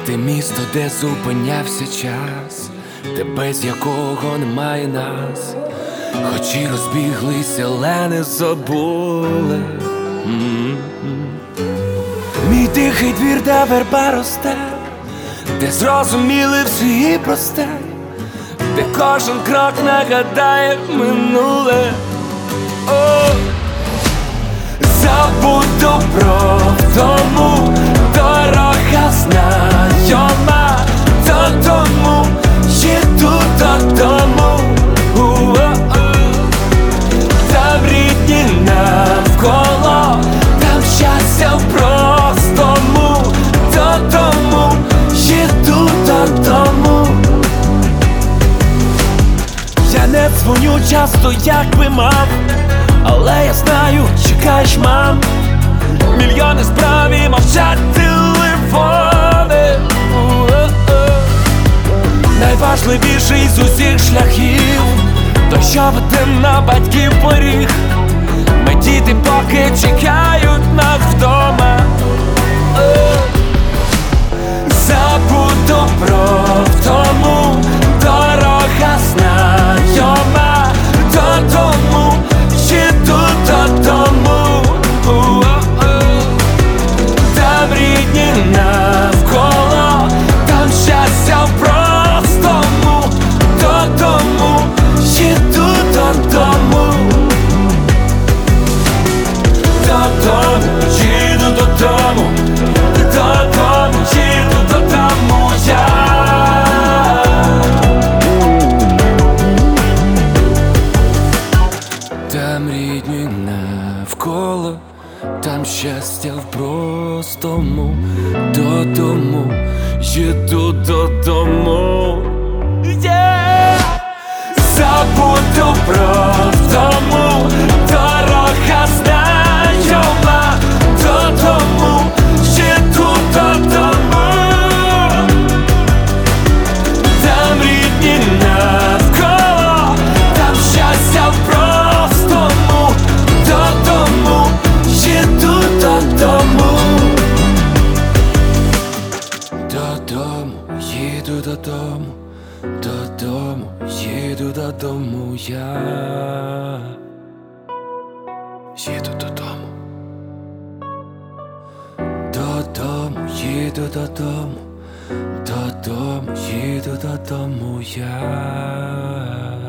Ти місто, де зупинявся час, де без якого немає нас, хоч і розбіглися, але не забули. Мій тихий двір, де верба росте, де зрозуміли всі і просте, де кожен крок нагадає минуле. Забуду про втому, дорога знайома, додому, їду додому. Там рідні навколо, там щастя в простому, додому, їду додому. Я не дзвоню часто, як би мав, але я знаю, чекаєш, мам. Мільйони справ і мовчать телефони. Найважливіший з усіх шляхів той, що веде на батьків поріг. Ми діти, поки чекають нас вдома. Забуду про втому, дорога знайома, додому, їду додому. Там рідні навколо, там щастя в простому, додому, їду додому. Додому, їду додому, додому, їду додому я. Там рідні навколо, там щастя в простому, додому, їду додому. Забуду про втому, дорога знайома, додому, їду додому. Там рідні навколо, там щастя в простому, додому, їду додому. Додому, їду додому, додому, їду додому я. Їду додому. Додому, їду додому, додому, їду додому я.